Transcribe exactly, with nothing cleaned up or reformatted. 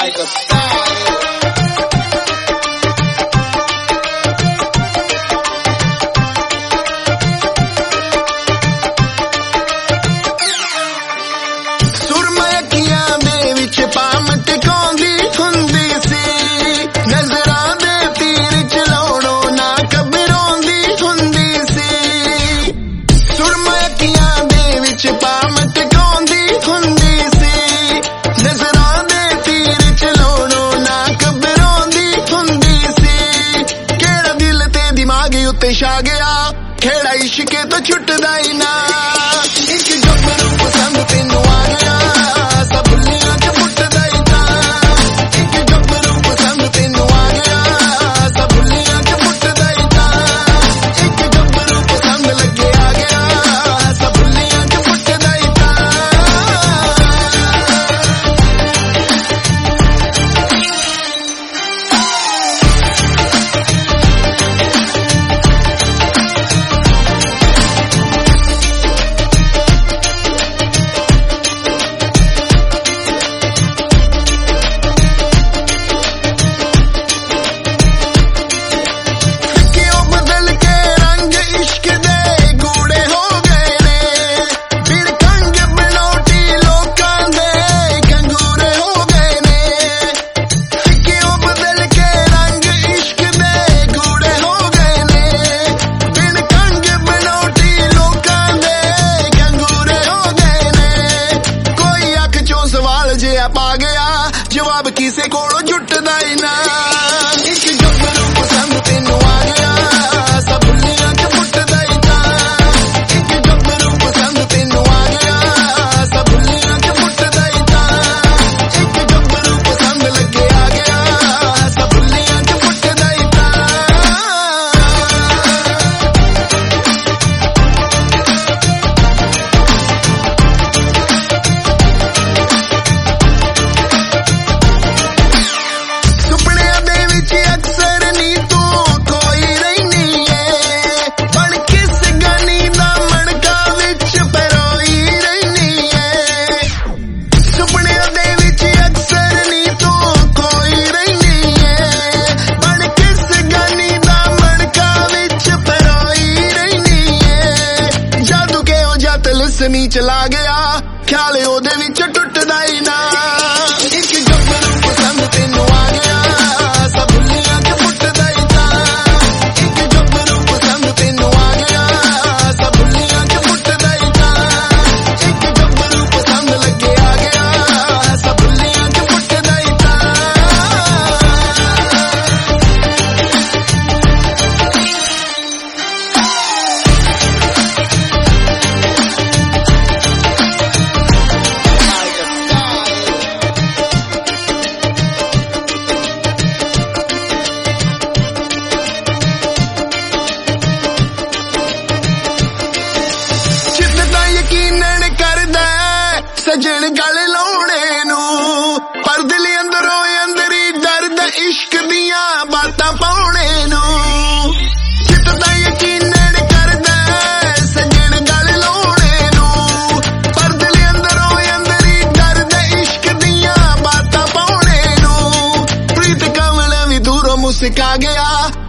Tiger style. छा गया खेड़ा इश्के तो छुटदा ही ना इक गबरू पसंद तेनू आ गया सब भुलियां च फुटदा ही ना इक गबरू पसंद तेनू आ गया सब भुलियां च फुटदा ही ना इक गबरू पसंद लगे आ गया सब भुलियां च फुटदा ही ना पा गया जवाब किसे कोलों जुटदा ही ना इक गबरू पसंद तेनू आ गया सब भुलियां च फुटदा ही ना इक गबरू पसंद तेनू आ गया सब भुलियां च फुटदा ही ना इक गबरू पसंद लगे आ गया सब भुलियां च फुटदा ही ना समी चला गया ख्याल ओदे विच टुटदा ही ना इक गबरू पसंद तेनू आ गया सब भुलियां च फुटदा ही ना इक गबरू पसंद तेनू आ गया सब भुलियां च फुटदा ही ना इक गबरू पसंद लगे आ गया सब भुलियां च फुटदा ही ना सजन गल लाने नू पर दिल अंदरों अंदरी दर्द इश्क दियां बातां पाउणे नू चित्ता यकीन करदा सजन गल लाने नू पर दिल अंदरों अंदरी दर्द इश्क दियां बातां पाउणे नू प्रीत कमल भी दूरों मुस्का गया